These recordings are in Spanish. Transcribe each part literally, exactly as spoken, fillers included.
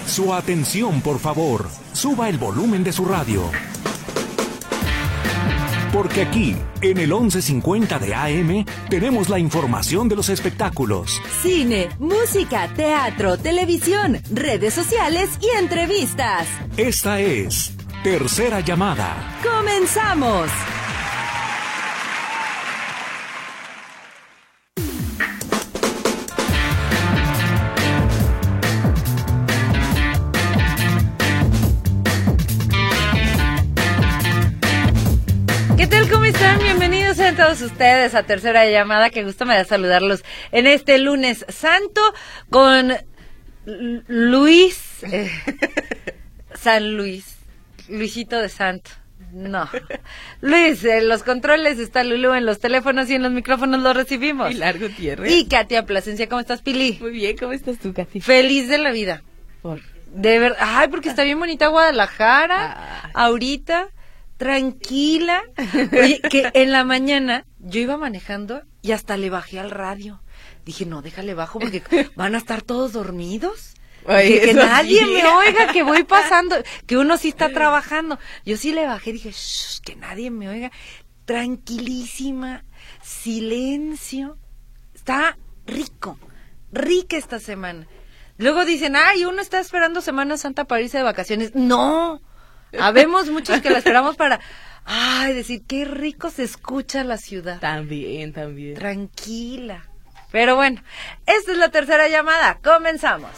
Su atención, por favor. Suba el volumen de su radio. Porque aquí, en el once cincuenta de A M, tenemos la información de los espectáculos. Cine, música, teatro, televisión, redes sociales y entrevistas. Esta es Tercera Llamada. ¡Comenzamos! ¿Qué tal? ¿Cómo están? Bienvenidos sean todos ustedes a Tercera Llamada. Qué gusto me da saludarlos en este lunes santo con L- Luis, eh, San Luis, Luisito de Santo. No, Luis, en los controles está Lulú, en los teléfonos y en los micrófonos los recibimos. Y Largo Tierra. Y Katia Plasencia, ¿cómo estás, Pili? Muy bien, ¿cómo estás tú, Katy? Feliz de la vida. Por... De verdad, ay, porque está bien bonita Guadalajara, Ay. ahorita, tranquila. Oye, que en la mañana yo iba manejando y hasta le bajé al radio. Dije, no, déjale bajo porque van a estar todos dormidos. Ay, Dije, que eso nadie sí. me oiga, que voy pasando, que uno sí está trabajando. Yo sí le bajé, dije, shh, que nadie me oiga. Tranquilísima, silencio. Está rico, rica esta semana. Luego dicen, ay, uno está esperando Semana Santa para irse de vacaciones. No, habemos muchos que la esperamos para, ay, decir, qué rico se escucha la ciudad. También, también. Tranquila. Pero bueno, esta es la tercera llamada. Comenzamos.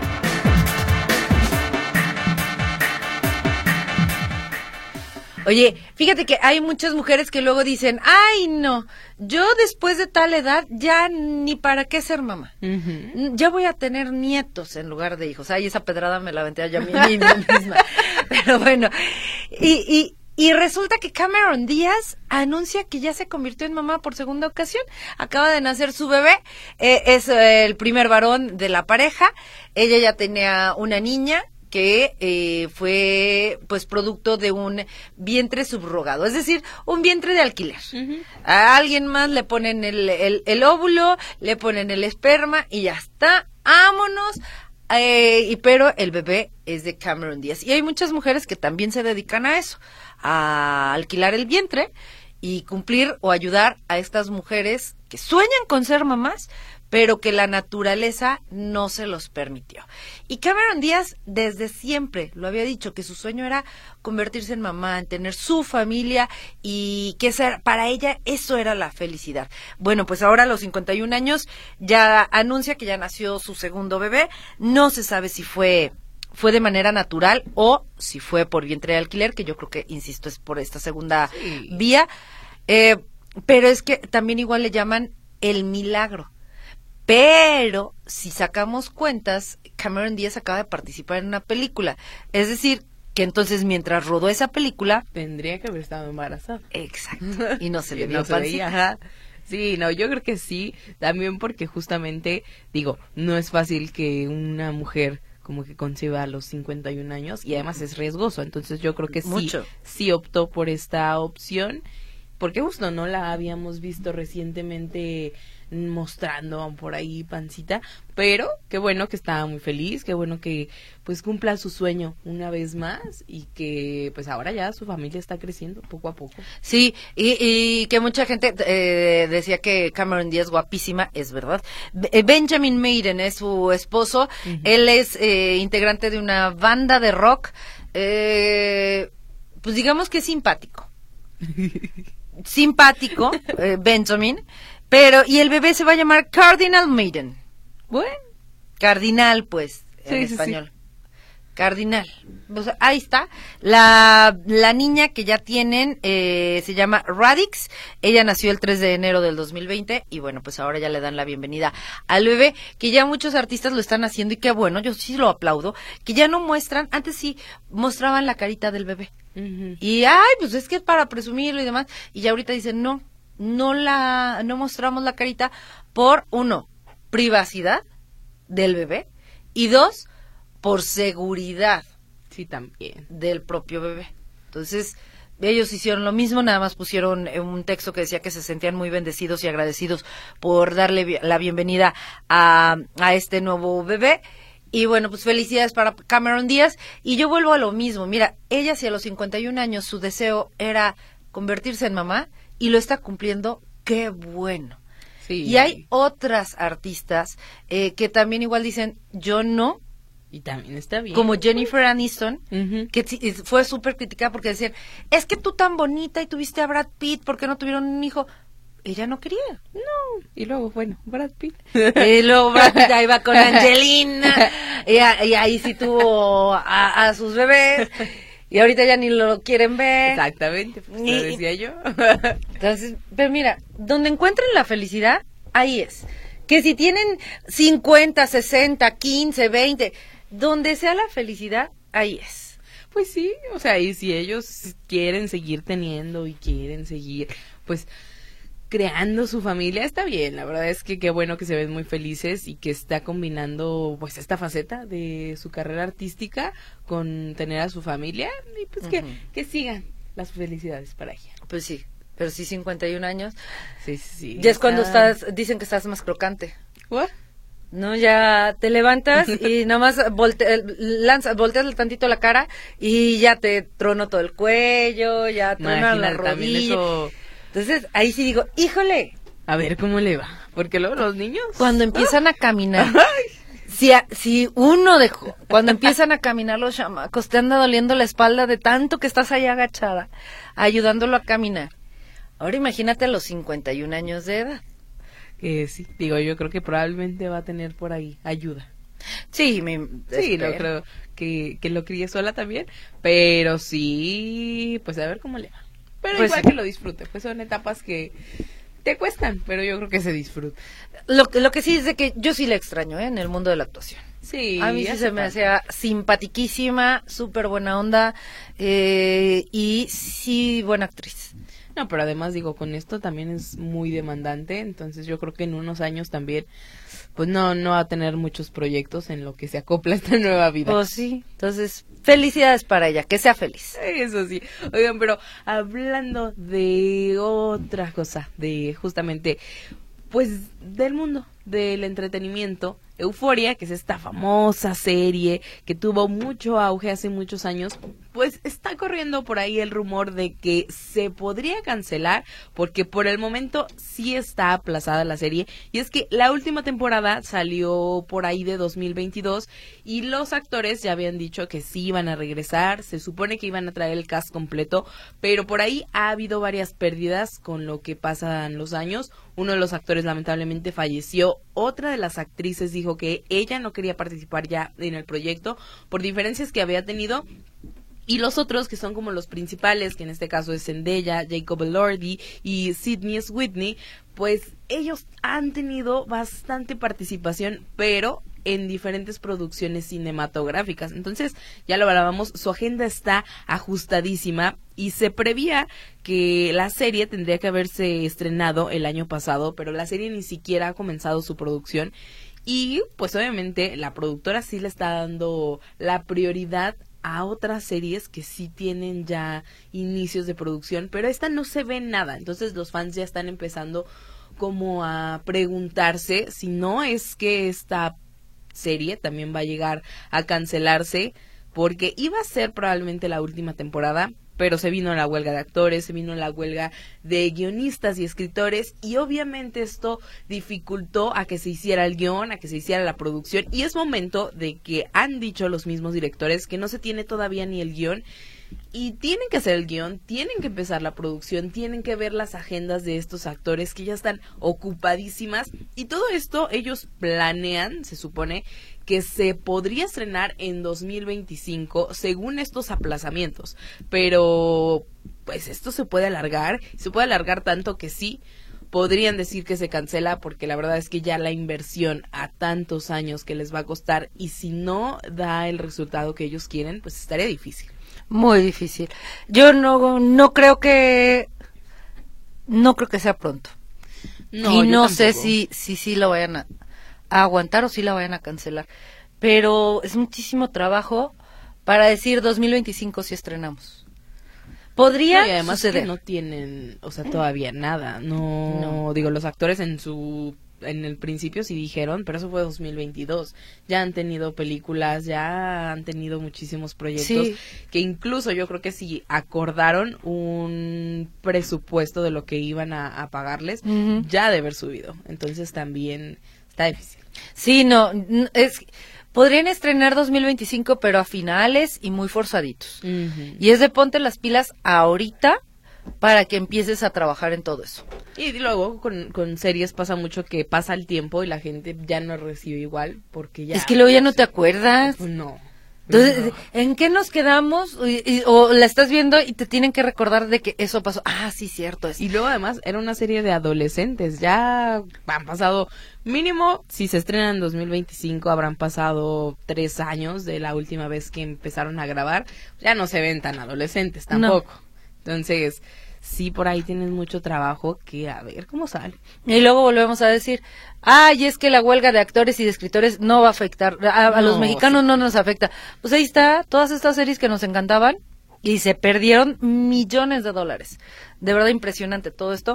Oye, fíjate que hay muchas mujeres que luego dicen, ay, no, yo después de tal edad ya ni para qué ser mamá. Uh-huh. Ya voy a tener nietos en lugar de hijos. Ay, esa pedrada me la aventé yo a mí misma. Pero bueno, y, y, y resulta que Cameron Díaz anuncia que ya se convirtió en mamá por segunda ocasión. Acaba de nacer su bebé, eh, es eh, el primer varón de la pareja. Ella ya tenía una niña que eh, fue pues producto de un vientre subrogado, es decir, un vientre de alquiler. Uh-huh. A alguien más le ponen el, el, el óvulo, le ponen el esperma y ya está, vámonos. Eh, y pero el bebé es de Cameron Díaz. Y hay muchas mujeres que también se dedican a eso, a alquilar el vientre y cumplir o ayudar a estas mujeres que sueñan con ser mamás, pero que la naturaleza no se los permitió. Y Cameron Díaz desde siempre lo había dicho, que su sueño era convertirse en mamá, en tener su familia y que esa, para ella eso era la felicidad. Bueno, pues ahora a los cincuenta y un años ya anuncia que ya nació su segundo bebé. No se sabe si fue... fue de manera natural o si fue por vientre de alquiler, que yo creo que, insisto, es por esta segunda sí. vía. Eh, pero es que también igual le llaman el milagro. Pero si sacamos cuentas, Cameron Díaz acaba de participar en una película. Es decir, que entonces mientras rodó esa película... tendría que haber estado embarazada. Exacto. Y no se le no vio se veía, ajá. Sí, no, yo creo que sí. También porque justamente, digo, no es fácil que una mujer como que conciba a los cincuenta y un años y además es riesgoso. Entonces yo creo que sí, Mucho. sí optó por esta opción. Porque justo no la habíamos visto recientemente mostrando por ahí pancita, pero qué bueno que estaba muy feliz, qué bueno que pues cumpla su sueño una vez más y que pues ahora ya su familia está creciendo poco a poco. Sí, y, y que mucha gente eh, decía que Cameron Díaz guapísima, es verdad. Benjamin Maiden es su esposo, uh-huh. Él es eh, integrante de una banda de rock, eh, pues digamos que es simpático. simpático, eh, Benjamin, pero, y el bebé se va a llamar Cardinal Maiden. Bueno. Cardinal, pues, en sí, sí, español. Sí. Cardinal. O sea, ahí está. La, la niña que ya tienen eh, se llama Radix. Ella nació el tres de enero del dos mil veinte y bueno, pues ahora ya le dan la bienvenida al bebé, que ya muchos artistas lo están haciendo y qué bueno, yo sí lo aplaudo, que ya no muestran, antes sí mostraban la carita del bebé. Uh-huh. Y ay, pues es que es para presumirlo y demás, y ya ahorita dicen, no, no la, no mostramos la carita por, uno, privacidad del bebé, y dos, por seguridad. Sí, también. Del propio bebé. Entonces, ellos hicieron lo mismo, nada más pusieron un texto que decía que se sentían muy bendecidos y agradecidos por darle la bienvenida a, a este nuevo bebé. Y bueno, pues felicidades para Cameron Díaz. Y yo vuelvo a lo mismo. Mira, ella si a los cincuenta y un años su deseo era convertirse en mamá y lo está cumpliendo, qué bueno. Sí. Y hay otras artistas eh, que también igual dicen, yo no. Y también está bien. Como Jennifer Aniston, Uh-huh. que fue súper criticada porque decían, es que tú tan bonita y tuviste a Brad Pitt, ¿por qué no tuvieron un hijo? Ella no quería. No. Y luego, bueno, Brad Pitt. Y luego Brad Pitt ahí va con Angelina, y, a- y ahí sí tuvo a, a sus bebés, y ahorita ya ni lo quieren ver. Exactamente, pues Ni- lo decía yo. Entonces, pero mira, donde encuentren la felicidad, ahí es. Que si tienen cincuenta, sesenta, quince, veinte, donde sea la felicidad, ahí es. Pues sí, o sea, y si ellos quieren seguir teniendo y quieren seguir, pues, creando su familia, está bien. La verdad es que qué bueno que se ven muy felices y que está combinando, pues, esta faceta de su carrera artística con tener a su familia y pues que, Ujú. que sigan las felicidades para ella. Pues sí, pero sí cincuenta y un años. Sí, sí, sí. Ya es cuando está- estás, dicen que estás más crocante. ¿What? No, ya te levantas y nada más volte, lanzas, volteas tantito la cara y ya te trono todo el cuello, ya tronan la Imagínate, también rodilla. eso. Entonces ahí sí digo, híjole, A ver cómo le va. Porque luego los niños. cuando empiezan a caminar, si, a- si uno dejó, cuando empiezan a caminar los chamacos, te anda doliendo la espalda de tanto que estás ahí agachada, ayudándolo a caminar. Ahora imagínate a los cincuenta y un años de edad. Que sí, digo, yo creo que probablemente va a tener por ahí ayuda. Sí, me, Sí, no espero. creo que, que lo críe sola también, pero sí, pues a ver cómo le va. Pero Pues igual sí. que lo disfrute, pues son etapas que te cuestan, pero yo creo que se disfruta. Lo, que- lo que sí es de que yo sí la extraño, ¿eh? En el mundo de la actuación. Sí, A mí sí hace se me falta. hacía simpatiquísima, súper buena onda eh, y sí buena actriz. No, pero además digo, con esto también es muy demandante, entonces yo creo que en unos años también, pues no, no va a tener muchos proyectos en lo que se acopla esta nueva vida. Pues sí, entonces felicidades para ella, que sea feliz. Eso sí. Oigan, pero hablando de otra cosa, de justamente, pues, del mundo del entretenimiento, Euforia, que es esta famosa serie que tuvo mucho auge hace muchos años, pues está corriendo por ahí el rumor de que se podría cancelar porque por el momento sí está aplazada la serie, y es que la última temporada salió por ahí de dos mil veintidós y los actores ya habían dicho que sí iban a regresar, se supone que iban a traer el cast completo, pero por ahí ha habido varias pérdidas con lo que pasan los años. Uno de los actores lamentablemente falleció, otra de las actrices dijo que ella no quería participar ya en el proyecto por diferencias que había tenido. Y los otros, que son como los principales, que en este caso es Zendaya, Jacob Elordi y Sydney Sweeney, pues ellos han tenido bastante participación, pero en diferentes producciones cinematográficas. Entonces, ya lo hablábamos, su agenda está ajustadísima y se prevía que la serie tendría que haberse estrenado el año pasado, pero la serie ni siquiera ha comenzado su producción. Y pues obviamente la productora sí le está dando la prioridad a otras series que sí tienen ya inicios de producción, pero esta no se ve nada. Entonces los fans ya están empezando como a preguntarse si no es que esta serie también va a llegar a cancelarse, porque iba a ser probablemente la última temporada, pero se vino la huelga de actores, se vino la huelga de guionistas y escritores, y obviamente esto dificultó a que se hiciera el guión, a que se hiciera la producción, y es momento de que han dicho los mismos directores que no se tiene todavía ni el guión, y tienen que hacer el guión, tienen que empezar la producción, tienen que ver las agendas de estos actores que ya están ocupadísimas, y todo esto ellos planean, se supone, que se podría estrenar en dos mil veinticinco según estos aplazamientos, pero pues esto se puede alargar, se puede alargar tanto que sí, podrían decir que se cancela porque la verdad es que ya la inversión a tantos años que les va a costar, y si no da el resultado que ellos quieren, pues estaría difícil. Muy difícil. Yo no no creo que no creo que sea pronto. No, y yo no sé tampoco. si si sí lo vayan a, a aguantar o si la vayan a cancelar. Pero es muchísimo trabajo para decir dos mil veinticinco si estrenamos. Podría No, y además suceder. que no tienen, o sea, todavía nada. No, No. digo, los actores en su en el principio sí dijeron, pero eso fue dos mil veintidós. Ya han tenido películas, ya han tenido muchísimos proyectos, Sí. que incluso yo creo que sí acordaron un presupuesto de lo que iban a, a pagarles, Ujú. ya de haber subido. Entonces también está difícil. Sí, no, n- es podrían estrenar dos mil veinticinco, pero a finales y muy forzaditos. Ujú. Y es de ponte las pilas ahorita para que empieces a trabajar en todo eso. Y luego con, con series pasa mucho que pasa el tiempo y la gente ya no recibe igual porque ya... Es que luego ya no te acuerdas. Pues no. Entonces, No. ¿en qué nos quedamos? Y- y- o la estás viendo y te tienen que recordar de que eso pasó. Ah, sí, cierto. Es. Y luego además era una serie de adolescentes, ya han pasado mínimo, si se estrena en dos mil veinticinco habrán pasado tres años de la última vez que empezaron a grabar, ya no se ven tan adolescentes tampoco. Entonces, sí por ahí tienen mucho trabajo que a ver cómo sale. Y luego volvemos a decir, ay, es que la huelga de actores y de escritores no va a afectar, a, a los No, mexicanos sí. no nos afecta. Pues ahí está, todas estas series que nos encantaban y se perdieron millones de dólares. De verdad impresionante todo esto.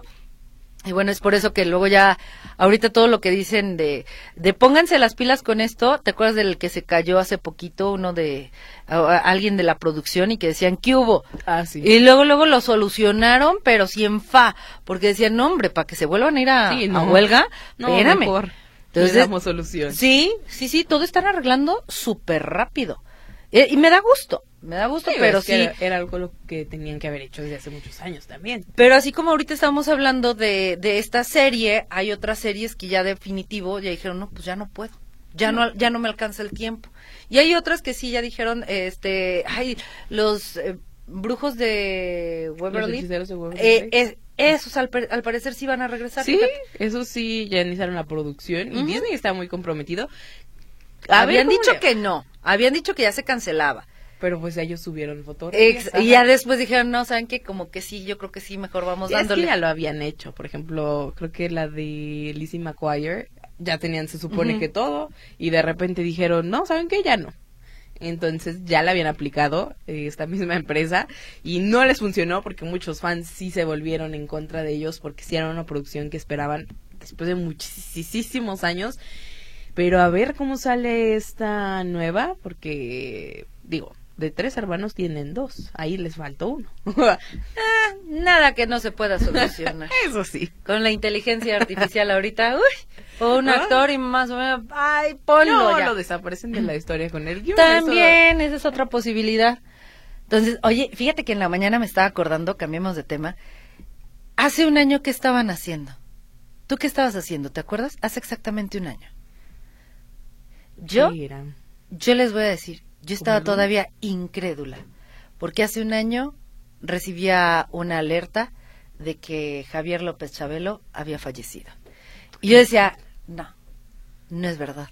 Y bueno, es por eso que luego ya, ahorita todo lo que dicen de, de pónganse las pilas con esto, ¿te acuerdas del que se cayó hace poquito, uno de, a- a- alguien de la producción y que decían, ¿qué hubo? Ah, sí. Y luego, luego lo solucionaron, pero sí en fa, porque decían, no hombre, para que se vuelvan a ir a, Sí, a no. huelga, No, espérame. mejor. Entonces, Le damos solución. sí, sí, sí, todo están arreglando súper rápido. Eh, y me da gusto, me da gusto, Sí, pero es sí. que era, era algo lo que tenían que haber hecho desde hace muchos años también. Pero así como ahorita estamos hablando de, de esta serie, hay otras series que ya definitivo ya dijeron, no, pues ya no puedo, ya no, ya no me alcanza el tiempo. Y hay otras que sí ya dijeron, este, ay, los eh, brujos de Los Waverly, hechiceros de Waverly eh, Place. es- esos al, per- al parecer sí van a regresar. Sí, fíjate. eso sí, ya iniciaron la producción y Ujú. Disney está muy comprometido. A ver Habían cómo dicho le- que no, habían dicho que ya se cancelaba. Pero pues ellos subieron fotografías. Ex- ajá. y ya después dijeron, no, ¿saben qué? Como que sí, yo creo que sí, mejor vamos Sí, es dándole. que ya lo habían hecho. Por ejemplo, creo que la de Lizzie McGuire ya tenían, se supone Ujú. que todo, y de repente dijeron, no, ¿saben qué? Ya no. Entonces ya la habían aplicado eh, esta misma empresa y no les funcionó porque muchos fans sí se volvieron en contra de ellos porque sí era una producción que esperaban después de muchísimos años. Pero a ver cómo sale esta nueva, porque digo, de tres hermanos tienen dos, ahí les faltó uno. Ah, nada que no se pueda solucionar. Eso sí. Con la inteligencia artificial ahorita, uy, o un ¿Ah? actor y más o menos, ay, ponlo No, ya. lo desaparecen de la historia con el guión. También, esa es otra posibilidad. Entonces, oye, fíjate que en la mañana me estaba acordando, cambiemos de tema, hace un año, ¿qué estaban haciendo? ¿Tú qué estabas haciendo? ¿Te acuerdas? Hace exactamente un año. Yo, Sí, era. yo les voy a decir, yo estaba ¿Cómo no? todavía incrédula, porque hace un año recibía una alerta de que Javier López Chabelo había fallecido. Y yo decía, no, no es verdad.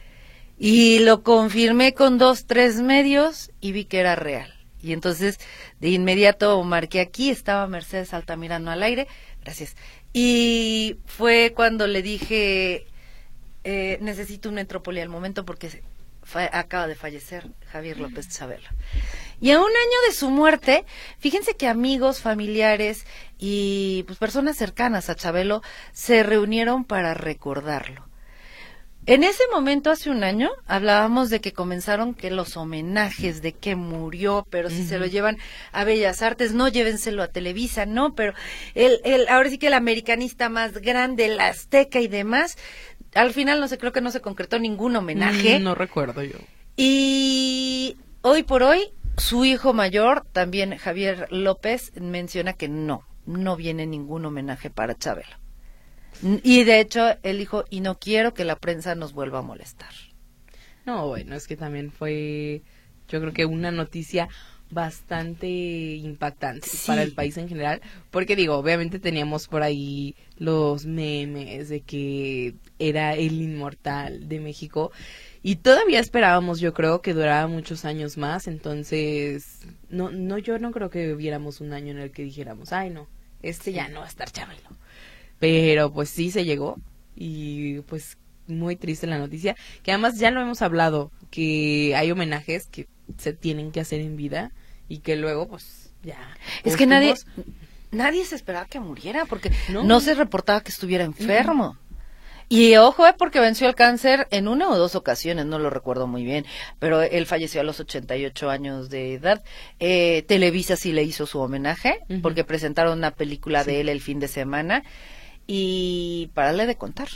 Y lo confirmé con dos, tres medios y vi que era real. Y entonces, de inmediato marqué aquí, estaba Mercedes Altamirano al aire, gracias. Y fue cuando le dije, eh, necesito un Metrópoli al momento porque fa- acaba de fallecer Javier López Chabelo. Y a un año de su muerte, fíjense que amigos, familiares y pues personas cercanas a Chabelo se reunieron para recordarlo. En ese momento, hace un año, hablábamos de que comenzaron que los homenajes, de que murió, pero si se lo llevan a Bellas Artes, no, llévenselo a Televisa, no, pero el, el, ahora sí que el americanista más grande, el Azteca y demás, al final no sé, creo que no se concretó ningún homenaje. Mm, No recuerdo yo. Y hoy por hoy, su hijo mayor, también Javier López, menciona que no, no viene ningún homenaje para Chabelo. Y de hecho, él dijo, y no quiero que la prensa nos vuelva a molestar. No, bueno, es que también fue, yo creo que una noticia bastante impactante Sí. para el país en general, porque digo, obviamente teníamos por ahí los memes de que era el inmortal de México y todavía esperábamos, yo creo, que durara muchos años más, entonces no, no, yo no creo que viéramos un año en el que dijéramos, ay no, este ya no va a estar Chabelo. Pero pues sí se llegó y pues muy triste la noticia, que además ya lo hemos hablado, que hay homenajes que se tienen que hacer en vida y que luego pues ya. Es que nadie, póstumos, nadie se esperaba que muriera porque No. no, se reportaba que estuviera enfermo. Y ojo, eh, porque venció el cáncer en una o dos ocasiones, no lo recuerdo muy bien, pero él falleció a los ochenta y ocho años de edad. Eh, Televisa sí le hizo su homenaje, uh-huh. porque presentaron una película sí. de él el fin de semana, y pararle de contar.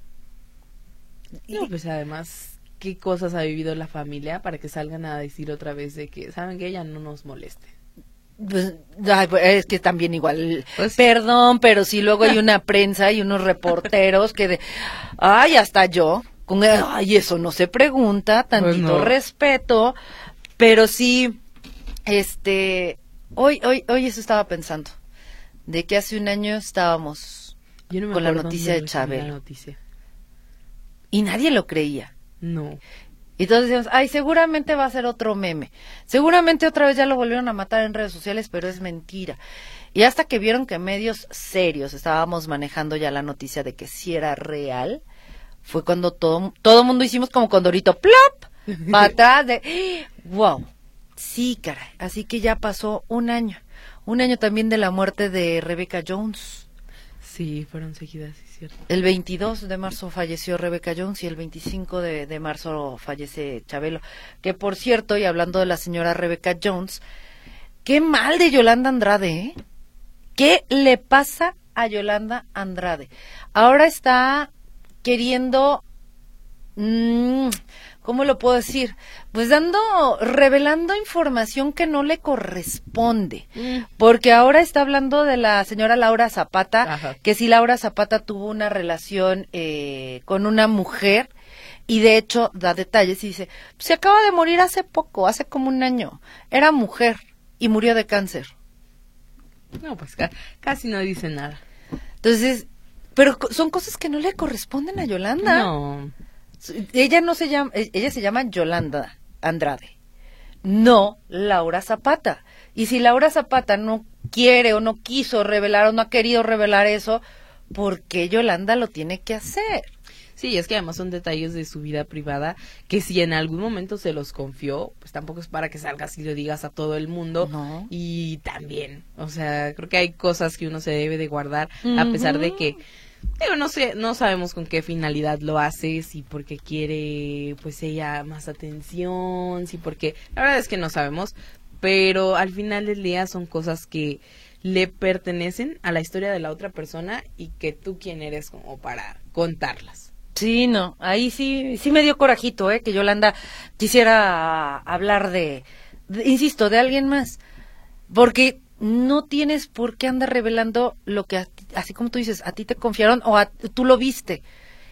No, pues además, ¿qué cosas ha vivido la familia para que salgan a decir otra vez de que, saben que ella no nos moleste? Pues, ay, es que también igual, pues, perdón, pero sí luego hay una prensa y unos reporteros que de, ay, hasta yo, con, ay, eso no se pregunta, tantito pues no. respeto, pero sí, este, hoy, hoy, hoy eso estaba pensando, de que hace un año estábamos yo no me con la noticia de Chabelo, noticia. Y nadie lo creía. No. Y todos decíamos, ay, seguramente va a ser otro meme. Seguramente otra vez ya lo volvieron a matar en redes sociales, pero es mentira. Y hasta que vieron que medios serios estábamos manejando ya la noticia de que sí era real, fue cuando todo todo mundo hicimos como condorito, ¡plop! Para atrás de, wow, sí, caray. Así que ya pasó un año. Un año también de la muerte de Rebecca Jones. Sí, fueron seguidas, sí, cierto. El veintidós de marzo falleció Rebecca Jones y el veinticinco de, de marzo fallece Chabelo. Que por cierto, y hablando de la señora Rebecca Jones, qué mal de Yolanda Andrade, ¿eh? ¿Qué le pasa a Yolanda Andrade? Ahora está queriendo, mmm, ¿cómo lo puedo decir? Pues dando, revelando información que no le corresponde, mm. porque ahora está hablando de la señora Laura Zapata, Ajá. que si Laura Zapata tuvo una relación eh, con una mujer, y de hecho da detalles y dice, se acaba de morir hace poco, hace como un año, era mujer y murió de cáncer. No, pues ca- casi no dice nada. Entonces, pero son cosas que no le corresponden a Yolanda. No. Ella no se llama, ella se llama Yolanda Andrade, no Laura Zapata. Y si Laura Zapata no quiere o no quiso revelar o no ha querido revelar eso, ¿por qué Yolanda lo tiene que hacer? Sí, es que además son detalles de su vida privada que si en algún momento se los confió, pues tampoco es para que salgas y lo digas a todo el mundo. No. Y también, o sea, creo que hay cosas que uno se debe de guardar, uh-huh. a pesar de que digo, no sé, no sabemos con qué finalidad lo hace, si porque quiere, pues ella más atención, si porque, la verdad es que no sabemos, pero al final del día son cosas que le pertenecen a la historia de la otra persona y que tú quién eres como para contarlas. Sí, no, ahí sí, sí me dio corajito, eh, que Yolanda quisiera hablar de, de, insisto, de alguien más, porque no tienes por qué andar revelando lo que, a ti, así como tú dices, a ti te confiaron o a, tú lo viste.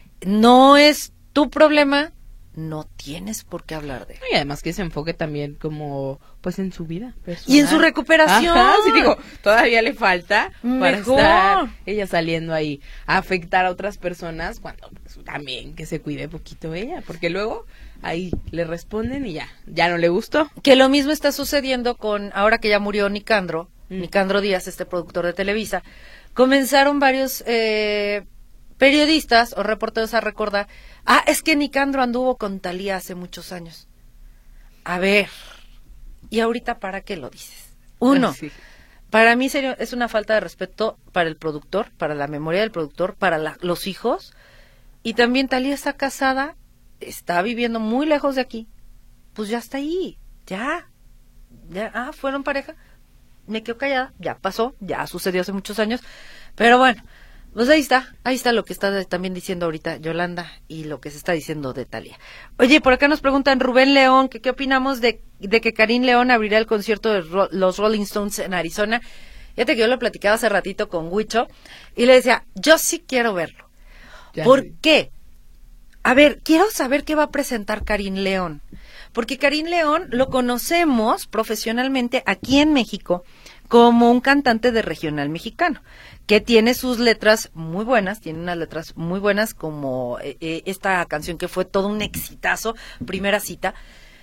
No es tu problema, no tienes por qué hablar de él. Y además que se enfoque también como, pues en su vida personal. Y en su recuperación. Ajá, sí, digo, todavía le falta para Mejor. estar ella saliendo ahí a afectar a otras personas cuando pues, también que se cuide poquito ella, porque luego ahí le responden y ya, ya no le gustó. Que lo mismo está sucediendo con, ahora que ya murió Nicandro, mm. Nicandro Díaz, este productor de Televisa, comenzaron varios eh, periodistas o reporteros a recordar, ah, es que Nicandro anduvo con Thalía hace muchos años. A ver, ¿y ahorita para qué lo dices? Uno, sí. Para mí serio, es una falta de respeto para el productor, para la memoria del productor, para la, los hijos, y también Thalía está casada, está viviendo muy lejos de aquí, pues ya está ahí, ya, ya, ah, fueron pareja, me quedo callada, ya pasó, ya sucedió hace muchos años, pero bueno, pues ahí está, ahí está lo que está también diciendo ahorita Yolanda y lo que se está diciendo de Thalía. Oye, por acá nos preguntan Rubén León, que qué opinamos de, de que Karim León abrirá el concierto de Ro- los Rolling Stones en Arizona. Fíjate que yo lo platicaba hace ratito con Huicho y le decía, yo sí quiero verlo. Ya ¿Por vi. qué? A ver, quiero saber qué va a presentar Karim León, porque Karim León lo conocemos profesionalmente aquí en México como un cantante de regional mexicano, que tiene sus letras muy buenas, tiene unas letras muy buenas como eh, esta canción que fue todo un exitazo, Primera Cita,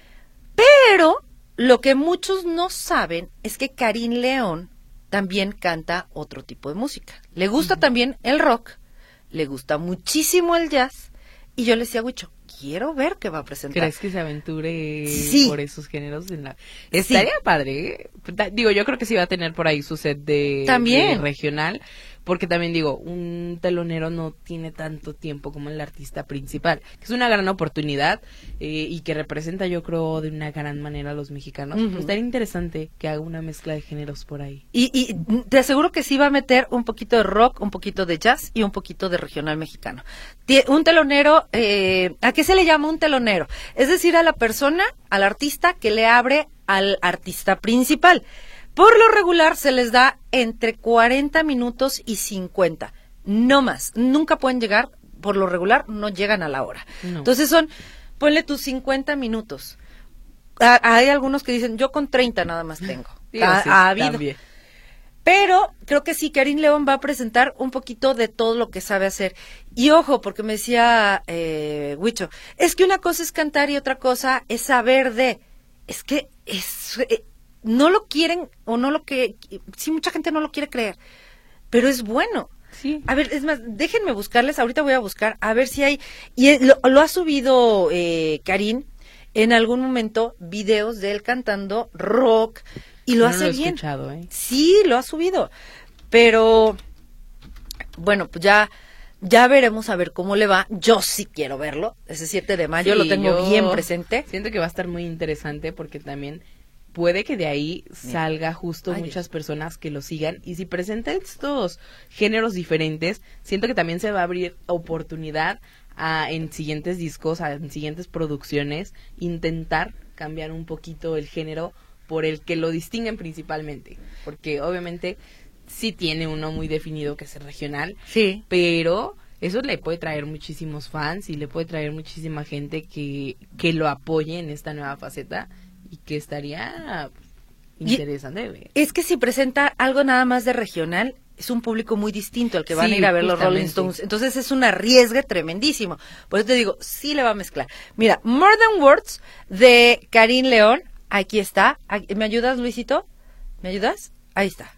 pero lo que muchos no saben es que Karim León también canta otro tipo de música. Le gusta uh-huh. también el rock, le gusta muchísimo el jazz, y yo le decía a Huicho, quiero ver qué va a presentar. ¿Crees que se aventure sí. por esos géneros? En la... Estaría sí. padre, ¿eh? Digo, yo creo que sí va a tener por ahí su set de, ¿También? de regional, porque también digo, un telonero no tiene tanto tiempo como el artista principal, que es una gran oportunidad eh, y que representa, yo creo, de una gran manera a los mexicanos. Uh-huh. Pues estaría interesante que haga una mezcla de géneros por ahí. Y, y te aseguro que sí va a meter un poquito de rock, un poquito de jazz y un poquito de regional mexicano. Un telonero, eh, ¿a qué se le llama un telonero? Es decir, a la persona, al artista que le abre al artista principal. Por lo regular se les da entre cuarenta minutos y cincuenta, no más. Nunca pueden llegar, por lo regular no llegan a la hora. No. Entonces son, ponle tus cincuenta minutos. Ah, hay algunos que dicen, yo con treinta nada más tengo. Sí, ha, sí, ha habido. También. Pero creo que sí, Karin León va a presentar un poquito de todo lo que sabe hacer. Y ojo, porque me decía eh, Huicho, es que una cosa es cantar y otra cosa es saber de... Es que es... Eh, no lo quieren o no lo que sí, mucha gente no lo quiere creer, pero es bueno. Sí. A ver, es más, déjenme buscarles, ahorita voy a buscar a ver si hay, y lo, lo ha subido eh, Karin en algún momento videos de él cantando rock y lo no hace lo he bien. Escuchado, ¿eh? Sí, lo ha subido, pero bueno, pues ya ya veremos a ver cómo le va. Yo sí quiero verlo, ese siete de mayo sí, lo tengo bien presente. Siento que va a estar muy interesante porque también puede que de ahí salga justo Ay, muchas Dios. personas que lo sigan, y si presenta estos géneros diferentes, siento que también se va a abrir oportunidad a en siguientes discos, a, en siguientes producciones, intentar cambiar un poquito el género por el que lo distinguen principalmente, porque obviamente sí tiene uno muy definido que es el regional, sí, pero eso le puede traer muchísimos fans y le puede traer muchísima gente que, que lo apoye en esta nueva faceta, y que estaría interesante ver. Es que si presenta algo nada más de regional, es un público muy distinto al que van sí, a ir a ver justamente. los Rolling Stones. Entonces es un arriesgue tremendísimo. Por eso te digo, sí le va a mezclar. Mira, More Than Words de Karin León, aquí está. ¿Me ayudas, Luisito? ¿Me ayudas? Ahí está.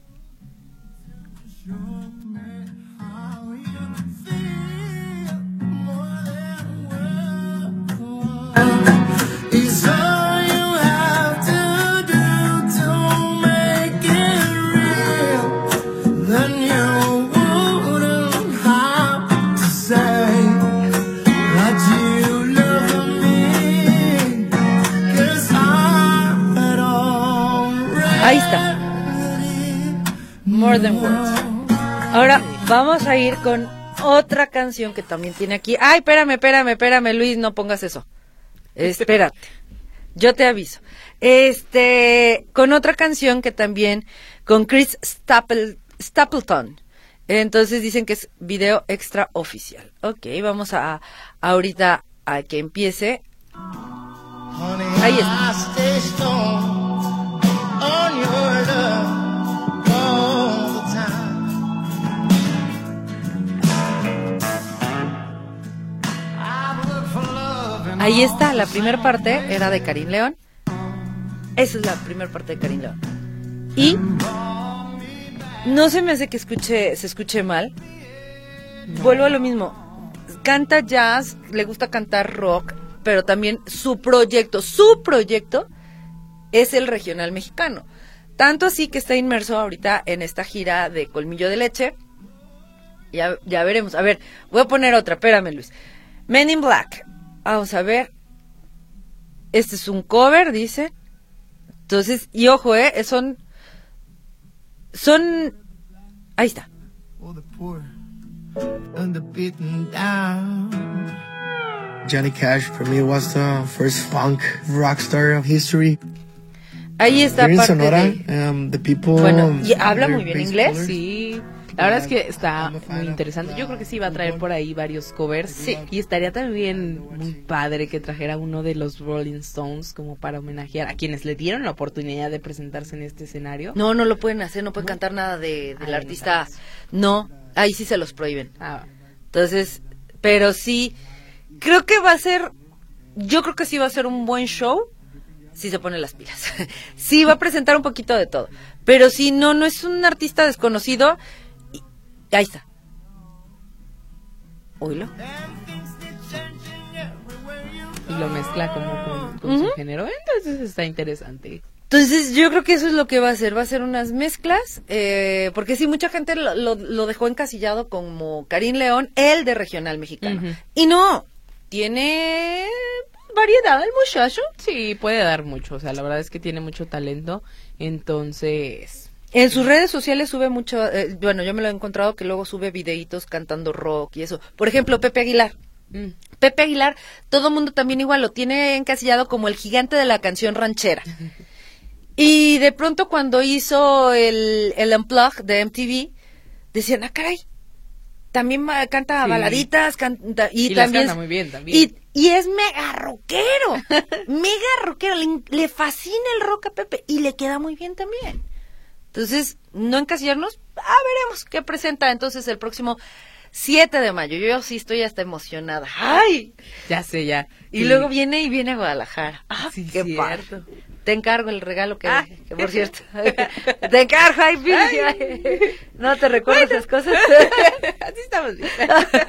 Ahí está. More Than Words. Ahora vamos a ir con otra canción que también tiene aquí. Ay, espérame, espérame, espérame, Luis, no pongas eso. Espérate. Yo te aviso. Este, con otra canción que también, con Chris Staple, Stapleton. Entonces dicen que es video extra oficial. Ok, vamos a, a ahorita a que empiece. Ahí está. Ahí está, la primera parte era de Karin León. Esa es la primera parte de Karin León. Y no se me hace que escuche, se escuche mal. No. Vuelvo a lo mismo. Canta jazz, le gusta cantar rock, pero también su proyecto, su proyecto es el regional mexicano. Tanto así que está inmerso ahorita en esta gira de Colmillo de Leche. Ya, ya veremos. A ver, voy a poner otra, espérame, Luis. Men in Black. Vamos a ver. Este es un cover, dice. Entonces, y ojo, eh, son... Son... Ahí está. Johnny Cash, for me, was the first funk rock star of history. Ahí está parte Sonora, de... um, the people, bueno, y habla muy bien inglés. Colors. Sí, la verdad es que está muy interesante. Yo creo que sí va a traer por ahí varios covers. Sí. Y estaría también muy padre que trajera uno de los Rolling Stones como para homenajear a quienes le dieron la oportunidad de presentarse en este escenario. No, no lo pueden hacer, no pueden ¿No? cantar nada de, del Ay, artista. No, ahí sí se los prohíben. Ah. Entonces, pero sí, creo que va a ser, yo creo que sí va a ser un buen show. Sí se pone las pilas. Sí va a presentar un poquito de todo. Pero si no, no es un artista desconocido. Y, ahí está. Oílo. lo mezcla como con, con uh-huh. su género, entonces está interesante. Entonces yo creo que eso es lo que va a hacer, va a hacer unas mezclas, eh, porque sí, mucha gente lo, lo, lo dejó encasillado como Karim León, el de regional mexicano. Uh-huh. Y no, tiene variedad el muchacho. Sí, puede dar mucho, o sea, la verdad es que tiene mucho talento, entonces... En sus redes sociales sube mucho, eh, bueno, yo me lo he encontrado que luego sube videitos cantando rock y eso. Por ejemplo, Pepe Aguilar. Mm. Pepe Aguilar, todo mundo también igual lo tiene encasillado como el gigante de la canción ranchera. Y de pronto cuando hizo el, el Unplugged de M T V, decían, ah, caray, también canta sí. baladitas, canta, y, y también... canta muy bien también. Y, y es mega rockero, mega rockero, le, le fascina el rock a Pepe y le queda muy bien también. Entonces, no encasillarnos, ah, veremos qué presenta entonces el próximo siete de mayo. Yo sí estoy hasta emocionada. ¡Ay! Ya sé, ya. Y sí. luego viene y viene a Guadalajara. ¡Ah, sí, qué cierto! padre! Te encargo el regalo que, ah. que por cierto, te encargo, ay, ay. No te recuerdo bueno. esas cosas. Así estamos bien.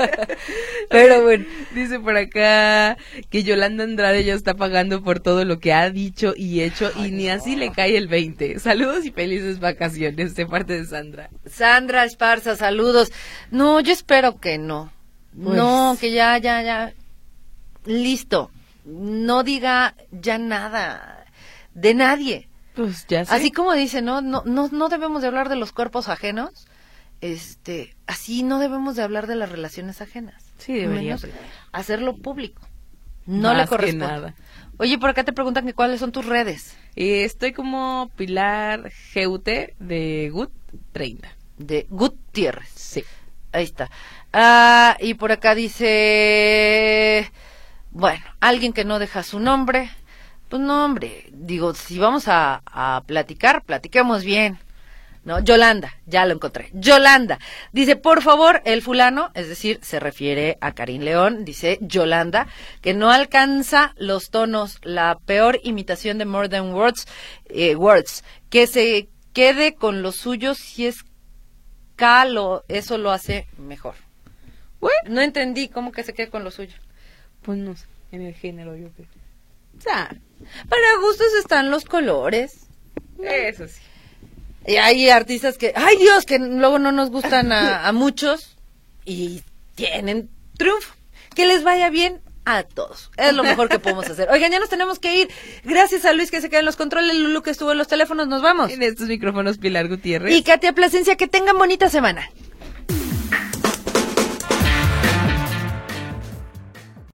Pero bueno. Dice por acá que Yolanda Andrade ya está pagando por todo lo que ha dicho y hecho ay, y ni no. así le cae el veinte. Saludos y felices vacaciones de parte de Sandra. Sandra Esparza, saludos. No, yo espero que no. Pues... No, que ya, ya, ya. Listo. No diga ya nada. De nadie. Pues ya sé. Así como dice, ¿no? No, no, no debemos de hablar de los cuerpos ajenos. Este, así no debemos de hablar de las relaciones ajenas. Sí, debería hacerlo público. No Más le corresponde. Nada. Oye, por acá te preguntan que cuáles son tus redes. Eh, estoy como Pilar G U T de Gut treinta. De Gutiérrez. Sí. Ahí está. Ah, y por acá dice, bueno, alguien que no deja su nombre. Pues no, hombre, digo, si vamos a, a platicar, platiquemos bien, ¿no? Yolanda, ya lo encontré. Yolanda, dice, por favor, el fulano, es decir, se refiere a Karim León, dice Yolanda, que no alcanza los tonos, la peor imitación de More Than Words, eh, words que se quede con lo suyo, si es calo, eso lo hace mejor. ¿What? No entendí cómo que se quede con lo suyo. Pues no sé, en el género yo creo. O sea, para gustos están los colores. Eso sí. Y hay artistas que, ay Dios, que luego no nos gustan a, a muchos y tienen triunfo. Que les vaya bien a todos. Es lo mejor que podemos hacer. Oigan, ya nos tenemos que ir. Gracias a Luis que se queda en los controles, Lulu que estuvo en los teléfonos. Nos vamos. En estos micrófonos, Pilar Gutiérrez. Y Katia Plasencia, que tengan bonita semana.